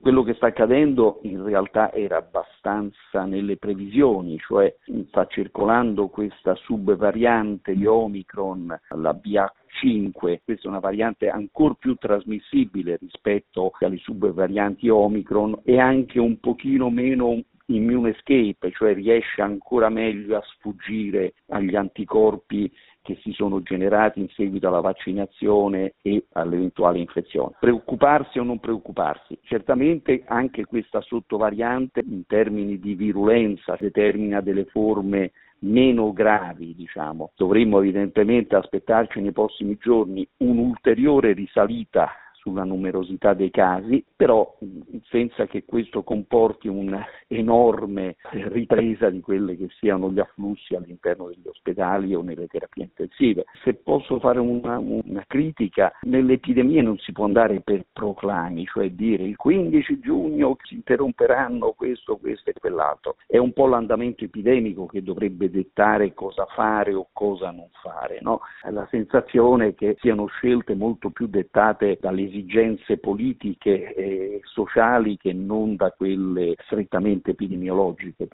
Quello che sta accadendo in realtà era abbastanza nelle previsioni, cioè sta circolando questa subvariante di Omicron, la BA5, questa è una variante ancora più trasmissibile rispetto alle subvarianti Omicron e anche un pochino meno immune escape, cioè riesce ancora meglio a sfuggire agli anticorpi che si sono generati in seguito alla vaccinazione e all'eventuale infezione. Preoccuparsi o non preoccuparsi? Certamente anche questa sottovariante in termini di virulenza determina delle forme meno gravi, diciamo. Dovremmo evidentemente aspettarci nei prossimi giorni un'ulteriore risalita sulla numerosità dei casi, però senza che questo comporti un'enorme ripresa di quelle che siano gli afflussi all'interno degli ospedali o nelle terapie intensive. Se posso fare una critica, nelle epidemie non si può andare per proclami, cioè dire il 15 giugno si interromperanno questo e quell'altro. È un po' l'andamento epidemico che dovrebbe dettare cosa fare o cosa non fare, no? La sensazione è che siano scelte molto più dettate dalle esigenze politiche e sociali che non da quelle strettamente epidemiologiche.